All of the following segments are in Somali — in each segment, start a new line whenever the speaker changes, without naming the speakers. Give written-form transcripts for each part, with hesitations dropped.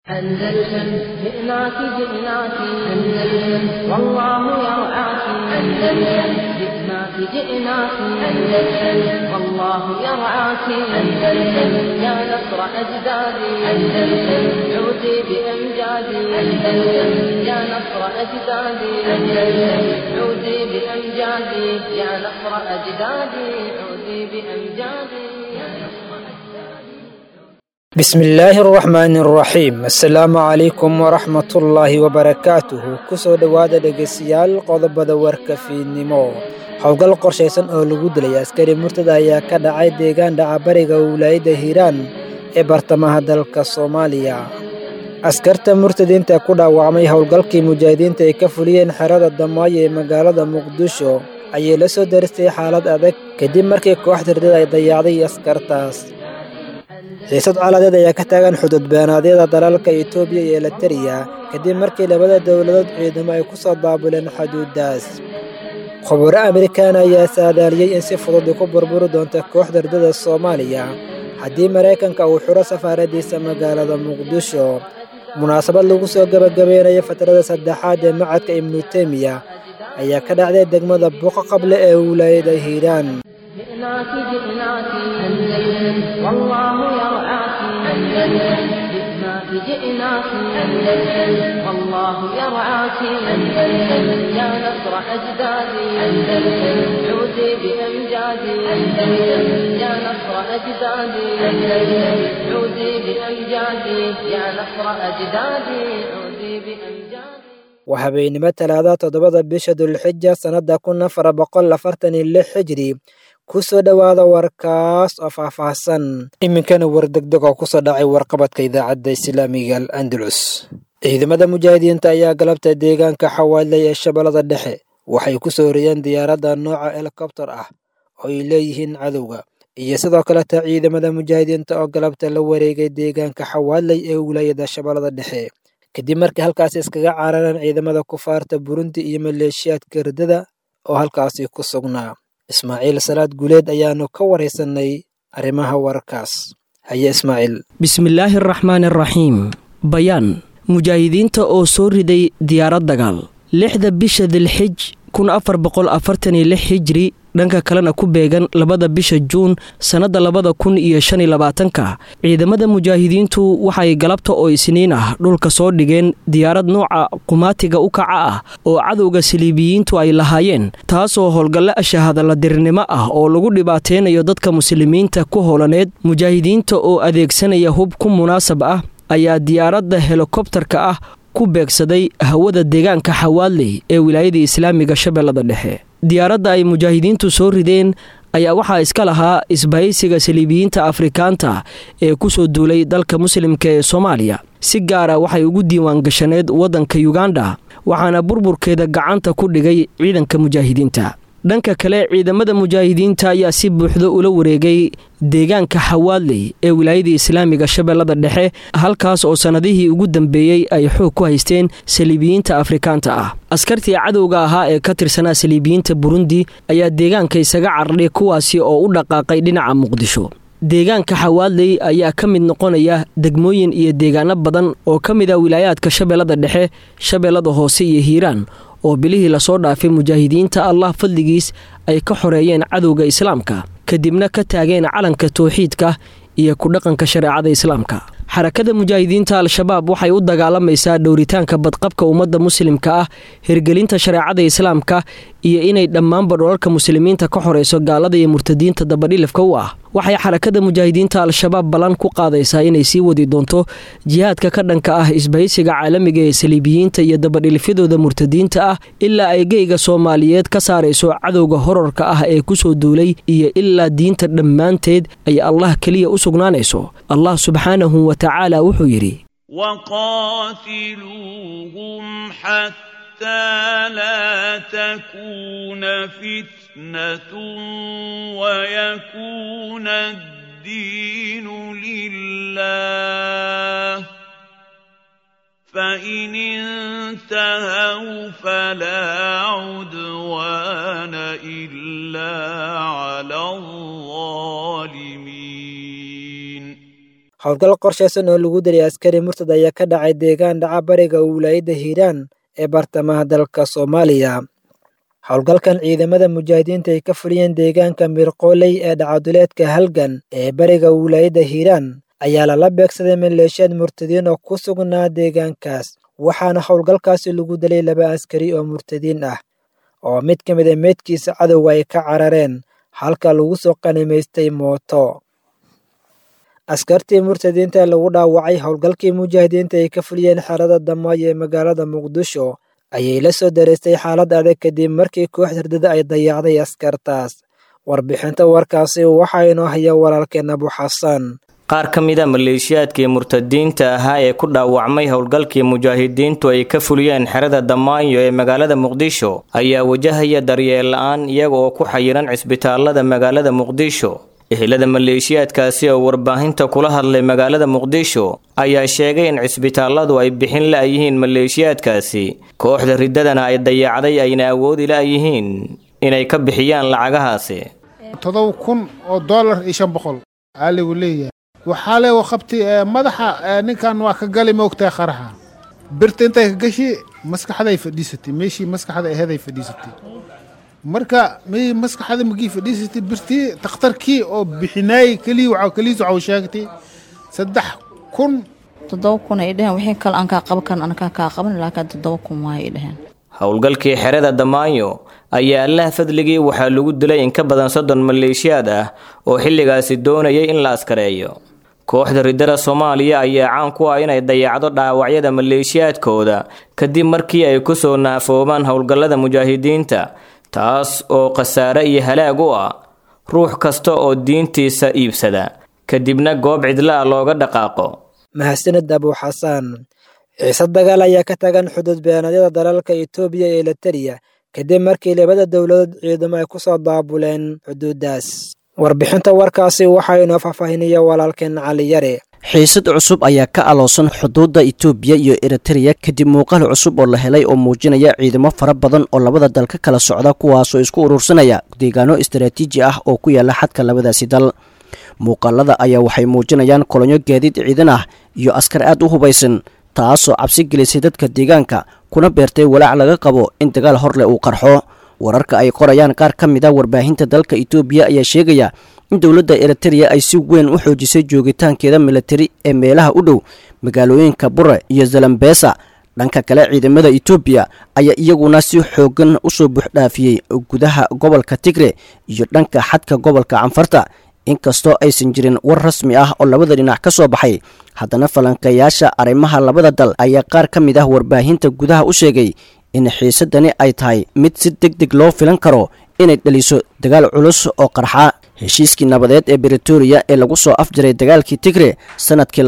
أندلسن جئناك جئناك أندلسن والله يرعاك أندلسن جئناك جئناك أندلسن والله يرعاك أندلسن يا نصر أجدادي أندلسن عودي بأمجادي أندلسن يا نصر أجدادي أندلسن عودي بأمجادي يا نصر أجدادي عودي بأمجادي يا نصر
بسم الله الرحمن الرحيم السلام عليكم ورحمة الله وبركاته كسو دوادا دقسيال قضبدا وركفينيمو howlgal qorshaysan oo lagu dilay askari murtada ayaa ka dhacay deegaan dhacabariga wilaayada Hiiraan ee bartamaha dalka Soomaaliya askarta murtadiinta ku dhaawacmay howlgalkii mujaahidiinta ay ka fuliyeen xerada Damaayo ee magaalada Muqdisho ayay la soo daristay xaalad adag kadib markii kooxda ridada ay dayacday askartaas xiisad caladeed ayaa ka taagan xuduud beenaadyada dalalka Itoobiya iyo Eritrea kadib markii labada dawladood ciidamo ay ku soo daabuleen xuduudaas khubaro Amerikaan ayaa saadaaliyay in si fudud ku burburi doonto kooxda ridada Soomaaliya haddii Mareykanka uu xiro safaaradiisa magaalada Muqdisho munaasabad lagu soo gabagabeeyay fatrada saddexaad ee macadka Ibn Taymiyyah ayaa ka dhacday degmada Buqa Qable ee wilaayada Hiiraan
جئناك جئناك أندلسن والله يرعاك أندلسن جئناك جئناك أندلسن والله يرعاك أندلسن يا نصر أجدادي أندلسن عودي بأمجادي أندلسن يا نصر أجدادي أندلسن عودي بأمجادي يا نصر أجدادي عودي بأمجادي
وحبينما talaada 7 bisha Dhulxijja sanada 1446 Hijri kusoo dhawaada warkaas oo faahfaahsan iminkana war degdeg oo kusoo dhacay warqabadka idaacadda Islaamiga Al-Andalus ciidamada mujaahidiinta ayaa galabta deegaanka Xawaaley ee Shabeellada Dhexe waxay ku soo riyeen diyaaradda nooca helicopter ah oo ay leeyihiin cadowga iyo sidoo kale ciidamada mujaahidiinta oo galabta la wareegay deegaanka Xawaaley ee wilaayada Shabeellada Dhexe kadib markii halkaas iskaga carareen ciidamada kufaarta Burundi iyo maleeshiyaadka ridada oo halkaas ku sugnaa Ismaaciil Salaad Guleed ayaanu ka wareysanay arrimaha warkaas haye Ismaaciil
Bismillaahir Rahmaanir Rahiim bayaan mujaahidiinta oo soo riday diyaarad dagaal 6 bisha Dhulxijj 1446 Hijri dhanka kalena ku beegan 2 bisha Juun sanada 2025 ciidamada mujaahidiintu waxay galabta oo isniin ah dhulka soo dhigeen diyaarad nooca qumaatiga u kaca ah oo cadowga saliibiyiintu ay lahaayeen taasoo howlgalla ashahada la dirnimo ah oo lagu dhibaateynayo dadka muslimiinta ku holaneed mujaahidiinta oo adeegsanaya hub ku munaasab ah ayaa diyaaradda helicopterka ah ku beegsaday hawada deegaanka Xawaaley ee wilaayada Islaamiga Shabeellada Dhexe diyaaradda ay mujaahidiintu soo rideen ayaa waxaa iska lahaa isbahaysiga saliibiyiinta Afrikaanta ee ku soo duulay dalka muslimka ee Soomaaliya si gaar ah waxay ugu diiwaan gashaneed wadanka Uganda waxaana burburkeeda gacanta ku dhigay ciidanka mujaahidiinta dhanka kale ciidamada mujaahidiinta ayaa si buuxda ula wareegay deegaanka Xawaaley ee wilaayada Islaamiga Shabeellada Dhexe halkaas oo sanadihii ugu dambeeyay ay xoog ku haysteen saliibiyiinta Afrikaanta ah askartii cadowga ahaa ee ka tirsanaa saliibiyiinta Burundi ayaa deegaanka isaga carray kuwaasi oo u dhaqaaqay dhinaca Muqdisho deegaanka Xawaaley ayaa ka mid noqonaya degmooyin iyo deegaano badan oo ka mid ah wilaayadka Shabeellada Dhexe Shabeellada Hoose iyo Hiiraan oo bilihii la soo dhaafay mujaahidiinta Allah fadligiis ay ka xoreeyeen cadowga islaamka kadibna ka taageen calanka tawxiidka iyo ku dhaqanka shariicada islaamka xarakada mujaahidiinta al-shabaab waxay u dagaalamaysaa dhowritaanka badqabka ummadda muslimka ah hirgelinta shariicada islaamka iyo inay dhammaanba dholalka muslimiinta ka xoreyso gaalada iyo murtadiinta dabadhilifka u ah waxay xarakada mujaahidiinta al-shabaab balan ku qaadaysaa inay sii wadi doonto jihaadka ka dhanka ah isbahaysiga caalamiga ee saliibiyiinta iyo dabadhilifyadooda murtadiinta ah ilaa ay geyga Soomaaliyeed ka saarayso cadowga horarka ah ee ku soo duulay iyo ilaa diinta dhammaanteed ay Allah kaliya u sugnaanayso Allah subhanahu wa ta'ala wuxuu yiri
waqatiluhum hatta la takuna fitnatun wa yakuna ad-din lillah فإن انتهوا فلا عدوان إلا على الظالمين
howlgal qorshaysan oo lagu dilay askari murtad ayaa ka dhacay deegaan dhaca bariga wilaayadda hiiraan ee bartamaha dalka Soomaaliya. howlgalkan ciidamada mujaahidiinta ay ka fuliyeen deegaanka Mirqooley ee dhacaduleedka Halgan ee bariga wilaayadda hiiraan ayaa lala beegsaday maleeshiyad murtadiin oo ku sugnaa deegaankaas, waxaana howlgalkaasi lagu dilay 2 askari oo murtadiin ah oo mid ka mid ah meedkiisa cadowga ay ka carareen halka lagu soo qanimaystay mooto. askartii murtadiinta lagu dhaawacay howlgalkii mujaahidiinta ay ka fuliyeen xerada Damaayo ee magaalada Muqdisho ayay la soo dareystay xaalad adag kadib markii kooxda hurdada ay dayacday askartaas. warbixinta warkaasi waxaa inoo haya walaalkeen Abu Xasan.
qaar ka mid ah maleeshiyaadkii murtadiinta ahaa ee ku dhaawacmay howlgalkii mujaahidiintu ay ka fuliyeen xerada Damaayo ee magaalada Muqdisho ayaa wajahaya daryeel la'aan iyaga oo ku xayiran cisbitaalada magaalada Muqdisho. ehelada maleeshiyaadkaasi oo warbaahinta kula hadlay magaalada Muqdisho ayaa sheegay in cisbitaaladu ay bixin la'yihiin maleeshiyaadkaasi, kooxda riddadana ay dayacday ayna awoodi la'yihiin inay ka bixiyaan lacagahaasi.
$7,000 aaligu leeyahay waxaa le waqabti madaxa ninkan waa ka gali moogtaa qaraxa birta intay ka gashi maskaxday fadhiisatay meeshii maskaxda aheeday fadhiisatay marka maskaxda magii fadhiisatay birtii takhtarkii oo bixinay kaliya waxa sheegtay
7,000 ay dhaheen wixii kale aan ka qaban anaka ka qaban laakiin 7,000 way dhaheen.
howlgalkii xerada Damaayo ayaa Allah fadligii waxaa lagu dilay in ka badan 30 maleeshiyaad ah oo xilligaasi doonayay in la askareeyo. kooxda riddada Soomaaliya ayaa caan ku ah inay dayacdo dhaawacyada maleeshiyaadkooda kadib markii ay ku soo naafoobaan howlgallada mujaahidiinta, taas oo khasaare iyo halaag u ah ruux kasta oo diintiisa iibsada kadibna goob cidla looga dhaqaaqo.
mahadsanid Abu Xasan. xiisad dagaal ayaa ka tagan xuduud beenadyada dalalka Itoobiya iyo Eritrea kadib markii labada dowladood ciidamo ay ku soo daabuleen xuduudaas. warbixinta warkaasi waxaa inoo faahfaahinaya walaalkeen Cali Yare.
xiisad cusub ayaa ka aloosan xuduudda Itoobiya iyo Eritrea kadib muuqaal cusub oo la helay oo muujinaya ciidamo fara badan oo labada dal ka kala socda kuwaas oo isku urursanaya deegaano istiraatiiji ah oo ku yaala xadka labadaasi dal. muuqaalada ayaa waxay muujinayaan kolonyo gaadiid ciidan ah iyo askar aad u hubaysan, taasoo cabsi gelisay dadka deegaanka kuna beertay walaac laga qabo in dagaal horle uu qarxo. wararka ay qorayaan qaar ka mid ah warbaahinta dalka Itoobiya ayaa sheegaya in dowladda Eritrea ay si weyn u xoojisay joogitaankeeda militari ee meelaha u dhow magaalooyinka Bure iyo Zalambesa. dhanka kale ciidamada Itoobiya ayaa iyaguna si xoogan u soo buuxdhaafiyay gudaha gobolka Tigre iyo dhanka xadka gobolka Canfarta. inkastoo aysan jirin war rasmi ah oo labada dhinac ka soo baxay, haddana falanqeeyaasha arrimaha labada dal ayaa qaar ka mid ah warbaahinta gudaha u sheegay in xiisadani ay tahay mid si degdeg loo filan karo inay dhaliso dagaal culus oo qarxa. heshiiskii nabadeed ee Pretoria ee lagu soo afjaray dagaalkii Tigre sanadkii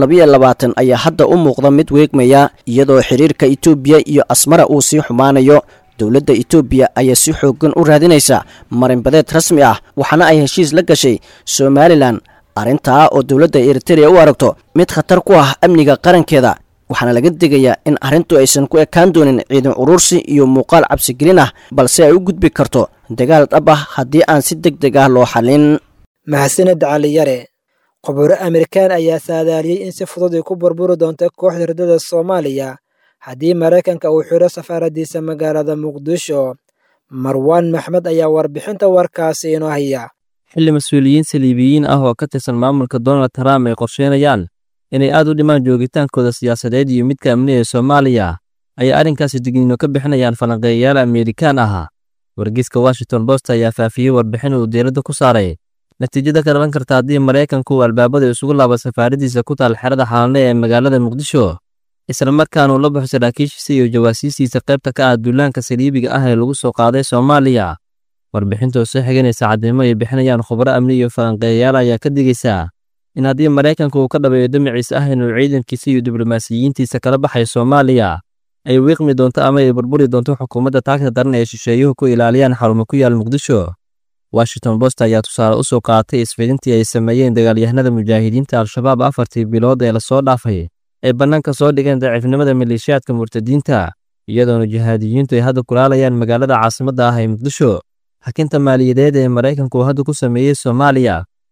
2022 ayaa hadda u muuqda mid weegmaya, iyadoo xiriirka Itoobiya iyo Asmara uu sii xumaanayo. dowladda Itoobiya ayaa si xoogan u raadinaysa marinbadeed rasmi ah, waxaana ay heshiis la gashay Somaliland, arrintaa oo dowladda Eritrea u aragto mid khatar ku ah amniga qarankeeda. waxaana laga digayaa in arrintu aysan ku ekaan doonin ciidan urursi iyo muuqaal cabsigelin ah, balse ay u gudbi karto dagaal dhab ah haddii aan si degdeg ah loo xalin.
mahadsanid Cali Yare. khubaro Amerikaan ayaa saadaaliyay in si fudud ay ku burburi doonto kooxda riddada Soomaaliya haddii Mareykanka uu xiro safaaradiisa magaalada Muqdisho. Marwan Maxmed ayaa warbixinta warkaasi inoo haya.
xilli mas'uuliyiin Saliibiyiin ah oo ka tirsan maamulka Donald Trump ay qorsheynayaan inay aad u dhimaan joogitaankooda siyaasadeed iyo midka amniga ee Soomaaliya ayaa arrinkaasi digniino ka bixinayaan falanqeeyayaal Amerikaan ah. wargeyska Washington Post ayaa faafiyay warbixin uu diiradda ku saaray natiijada ka dhalan karta haddii Mareykanku uu albaabada isugu laabo safaaradiisa ku taal xerada Xalane ee magaalada Muqdisho, isla markaana uu la baxo saraakiishiisa iyo jawaasiisiisa qaybta ka ah duulaanka saliibiga ah ee lagu soo qaaday Soomaaliya. warbixinta oo soo xiganaysa cadeymo ay bixinayaan khubaro amni iyo falanqeeyayaal ayaa ka digaysa in haddii Mareykanku uu ka dhabeeyo damaciisa ah inuu ciidankiisa iyo diblomaasiyiintiisa kala baxay Soomaaliya, ay wiiqmi doonto ama ay burburi doonto xukuumadda taagta daran ee shisheeyuhu ku ilaaliyaan xarumo ku yaal Muqdisho. Washington Post ayaa tusaale u soo qaatay isfidintii ay sameeyeen dagaalyahanada mujaahidiinta Al-Shabaab 4 bilood ee la soo dhaafay ee bannaanka soo dhigeen daciifnimada maleeshiyaadka murtadiinta, iyadoona jihaadiyiintu ay hadda kulaalayaan magaalada caasimadda ah ee Muqdisho. hakinta maaliyadeed ee Mareykanku hadda ku sameeyay Soomaaliya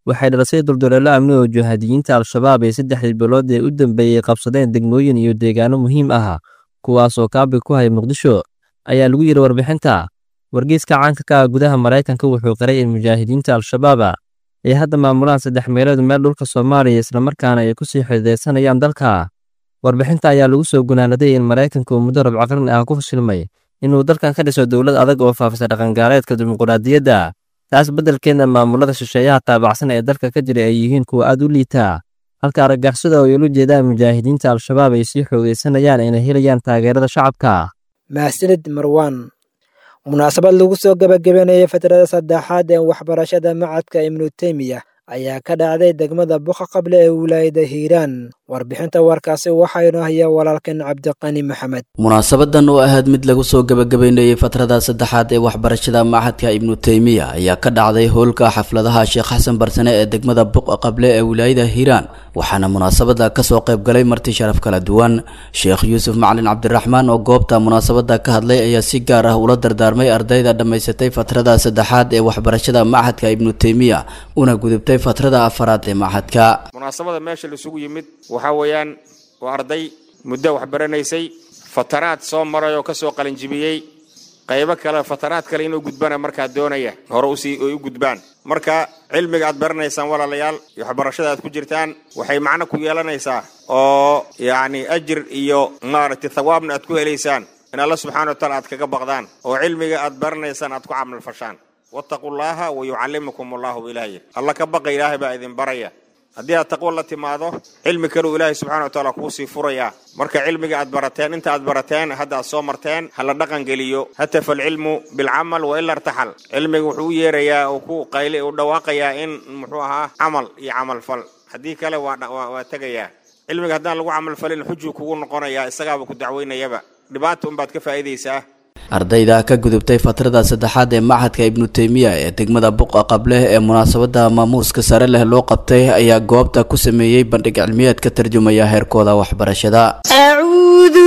waxay dhalisay dulduleelo amni oo jihaadiyiinta al-shabaab ay 3 bilood ee u dambeeyey qabsadeen degmooyin iyo deegaano muhiim ah kuwaas oo kaabi ku hay Muqdisho ayaa lagu yiri warbixinta. Wargeyska caanka ka gudaha Mareykanka wuxuu qaray in mujaahidiinta al-shabaab ay hadda maamulaan 3 meelood meel dhulka Soomaaliya isla markaana ay ku sii xidideysanayaan dalka. Warbixinta ayaa lagu soo gunaanaday in Mareykanka uu muddo rubc qarni ah ku fashilmay inuu dalkan ka dhiso dawlad adag oo faafisa dhaqan-gaareedka dimuqraadiyadda. taas beddelkeena maamulada shisheeyaha taabacsan ee dalka ka jira ay yihiin kuwa aad u liita halka argagixisada oo ula jeedaan mujaahidiinta al-shabaab ay sii xoogeysanayaan inay helayaan taageerada shacabka.
mahadsanid Marwan. munaasabad lagu soo gabagabeynayay fatrada saddexaad ee waxbarashada macadka Ibnu Taymiyyah ayaa ka dhacday degmada Buqa Qable ee wilaayada Hiiraan. warbixinta warkaasi waxaa inoo haya walaalkeen Cabdiqani Maxamed.
munaasabadan oo ahayd mid lagu soo gabagabeynayay fatrada saddexaad ee waxbarashada macadka Ibnu Taymiyyah ayaa ka dhacday hoolka xafladaha Sheekh Xasan Barsane ee degmada Buqa Qable ee wilaayada Hiiraan. waxaana munaasabada ka soo qayb galay marti sharaf kala duwan. Sheekh Yuusuf Macalin Cabdiraxmaan oo goobta munaasabada ka hadlay ayaa si gaar ah ula dardaarmay ardayda dhamaysatay fatrada saddexaad ee waxbarashada macadka Ibnu Taymiyyah una gudubtay fatrada afaraad ee macadka.
munaasabada meesha la isugu yimid waxa weeyaan waa arday muddo wax baranaysay fataraad soo maray oo ka soo qalin jibiyay qaybo kale fataraad kale inuu gudbana marka doonaya hore u gudbaan. marka cilmiga aad baranaysaan walaalayaal iyo waxbarashada aad ku jirtaan waxay macna ku yeelanaysaa oo yaani ajir iyo maaragtay thawaabna aad ku helaysaan in Allah subhanahu wa ta'ala aad kaga baqdaan oo cilmiga aad baranaysaan aad ku camal fashaan. wattaqullaha wa yu'allimukumullahu ilaahi. Allah ka baqa ilaahi baa idin baraya. haddii aad taqwo la timaado cilmi kale ilaahi subhanahu wa ta'ala kuu sii furaya. marka cilmiga aad barateen inta aad barateen hadda aad soo marteen hala dhaqan geliyo hatta fal ilmu bil amal wa illa irtahal. cilmiga wuxuu yeerayaa oo ku qayle oo dhawaaqaya in muxuu ahaa amal iyo amal fal haddii kale waa tagaya. cilmiga haddaan lagu amal falin xujo kugu noqonaya isagaaba ku dacweynayaba dhibaato un baad ka faa'iideysaa.
ardayda ka gudubtay fatrada saddexaad ee macadka Ibnu Taymiyyah ee degmada Buqa Qable ee munaasabada maamuuska sare leh loo qabtay ayaa goobta ku sameeyay bandhig cilmiyeed ka tarjumaya heerkooda waxbarashada.
a'uudu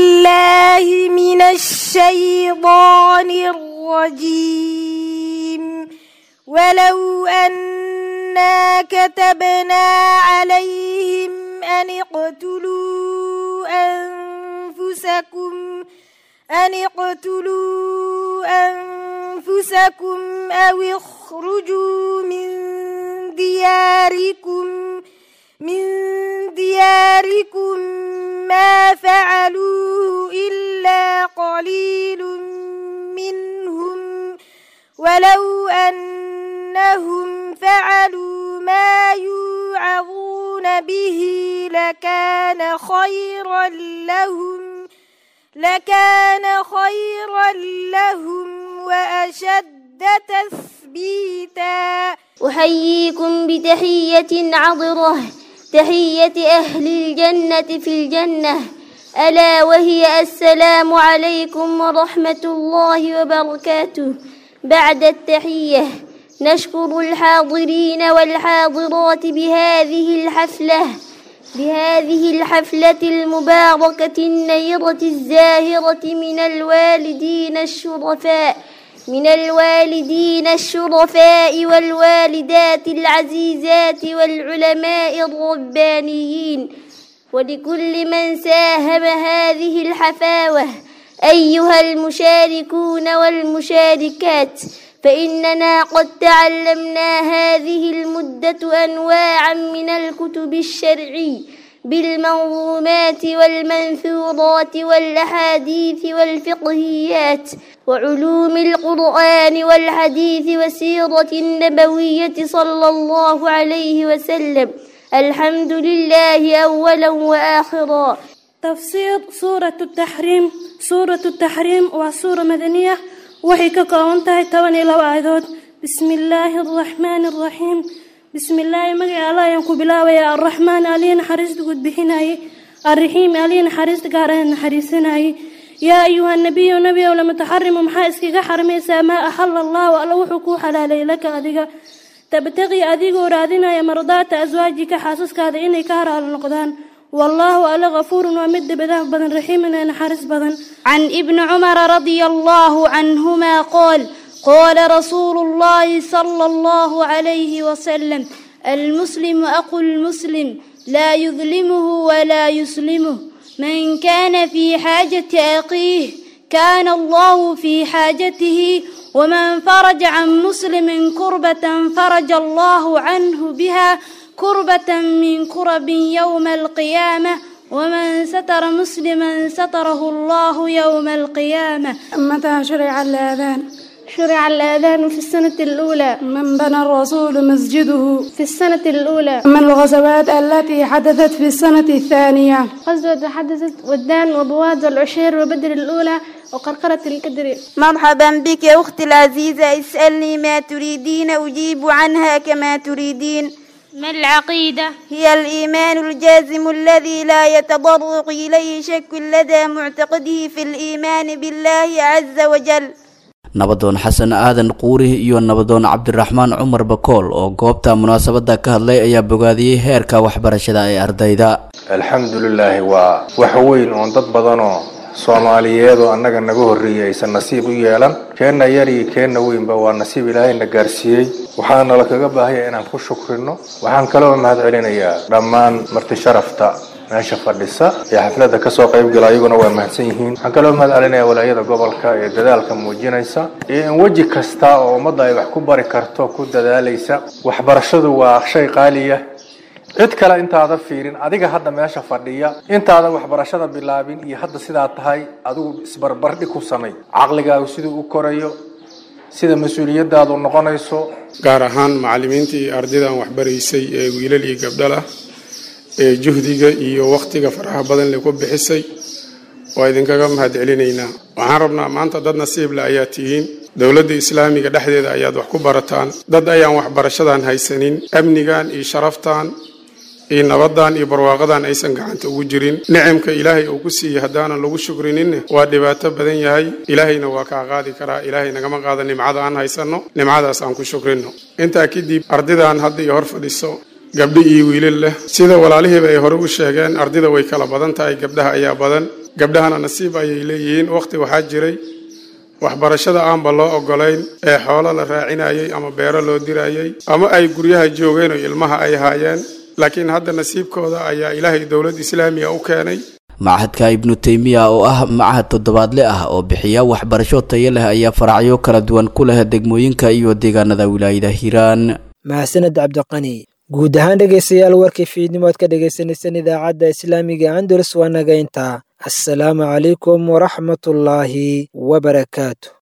billahi minash shaytaanir rajiim walaw anna katabna alayhim an iqtuluu أنفسكم أو اخرجوا من دياركم ما فعلوه إلا قليل منهم ولو أنهم فعلوا ما يوعظون به لكان خيرا لهم وأشد تثبيتا.
أحييكم بتحية عطرة تحية أهل الجنة في الجنة ألا وهي السلام عليكم ورحمة الله وبركاته. بعد التحية نشكر الحاضرين والحاضرات بهذه الحفلة المباركة النيرة الزاهرة من الوالدين الشرفاء والوالدات العزيزات والعلماء الربانيين ولكل من ساهم هذه الحفاوة أيها المشاركون والمشاركات. فإننا قد تعلمنا هذه المدة أنواعا من الكتب الشرعي بالمنظومات والمنثورات والأحاديث والفقهيات وعلوم القرآن والحديث والسيرة النبوية صلى الله عليه وسلم. الحمد لله أولا وآخرا.
تفسير سورة التحريم وسورة مدنية waxay ka kooban tahay 12 aayadood. bismillaahi arrahmaani arrahiim. bismillaahi magaca Allah ayaan ku bilaabayaa. arrahmaan aliin naxariista guud bixinaaye, arrahiim aliin naxariista gaar ah naxariisanaaye. yaa ayuha nabiyyu nabiyyu lama taxarimu maxaa iskaga xarmaysaa maa axalla Allah alla wuxuu ku xalaalay laka adiga tabtaqi adigoo raadinaya mardaata aswaajika xaasaskaada inay ka haraal noqdaan. والله ألا غفور ومد بدن رحيم نحرس بدن.
عن ابن عمر رضي الله عنهما قال
قال رسول الله صلى الله عليه وسلم: المسلم أخو المسلم لا يظلمه ولا يسلمه. من كان في حاجة أخيه كان الله في حاجته، ومن فرج عن مسلم كربة فرج الله عنه بها كربة من كرب يوم القيامة، ومن ستر مسلما ستره الله يوم القيامة.
متى شرع الأذان؟
شرع الأذان في السنة الأولى.
من بنى الرسول مسجده؟
في السنة الأولى.
من الغزوات التي حدثت في السنة الثانية؟
غزوة حدثت ودان وبواد والعشير وبدر الأولى وقرقرة الكدر.
مرحبا بك يا أختي العزيزة، اسألني ما تريدين أجيب عنها كما تريدين.
ما العقيدة؟
هي الإيمان الجازم الذي لا يتضرق إليه شك لدى معتقده في الإيمان بالله عز وجل.
nabadoon xasan aadan quuri iyo nabadoon cabdiraxmaan cumar bakool oo goobta munaasabada ka hadlay ayaa bogaadiyey heerka waxbarashada ee ardayda.
alxamdulilaahi waa wax weyn oo dad badan oo Soomaaliyeed oo annaga naga horreeyay aysan nasiib u yeelan. Keenna yar iyo keenna weynba waa nasiib Ilaahay na gaarsiiyay. waxaana la kaga baahanyahay inaan ku shukrino. waxaan kaloo mahad celinayaa dhammaan marti sharafta meesha fadhisa ee xafladda ka soo qayb galay, ayaguna waa mahadsan yihiin. waxaan kaloo mahad celinayaa walaayada gobolka ee dadaalka muujinaysa iyo in waji kasta oo ummadda ay wax ku bari karto ku dadaalaysa. waxbarashadu waa shay qaali ah. cid kale intaada fiirin adiga hadda meesha fadhiya intaada waxbarashada bilaabin iyo hadda sidaa tahay adigu isbarbardhig ku samay caqligaagu siduu u korayo, sida mas'uuliyadaadu noqonayso.
gaar ahaan macallimiinta iyo ardaydan waxbaraysay ee wiilal iyo gabdho ah ee juhdiga iyo waqtiga faraha badan leh ku bixisay waa idinkaga mahad celinaynaa. waxaan rabnaa maanta dad nasiib leh ayaa tihiin. dowladda islaamiga dhexdeeda ayaad wax ku barataan. dad ayaan waxbarashadan haysanin, amnigan iyo sharaftan iyo nabadan iyo barwaaqadan aysan gacanta ugu jirin. nicamka ilaahay uu ku siiyay haddaanan lagu shukrinin waa dhibaato badan yahay. ilaahayna waa kaa qaadi karaa. ilaahay nagama qaada nimcada aan haysano, nimcadaas aan ku shukrino. intaa kadib ardaydan hadda iyo hor fadhiso gabdho iyo wiilal leh, sida walaalihiiba ay hore u sheegeen, ardayda way kala badan tahay, gabdhaha ayaa badan. gabdhahana nasiib ayay leeyihiin. waqti waxaa jiray waxbarashada aanba loo ogolayn ee xoolo la raacinayay ama beero loo dirayay ama ay guryaha joogeen oo ilmaha ay haayeen, laakiin hadda nasiibkooda ayaa ilaahay dowlad islaamiga u keenay.
Machadka Ibnu Taymiya oo ah machad toddobaadle ah oo bixiya waxbarasho tayo leh ayaa faracyo kala duwan ku leh degmooyinka iyo deegaanada wilaayada Hiiraan.
mahadsanid Cabdiqani. guud ahaan dhegeystayaal warkii fiidnimo aad ka dhegeysaneysaan idaacadda islaamiga Andalus waa naga intaa. السلام عليكم ورحمة الله وبركاته.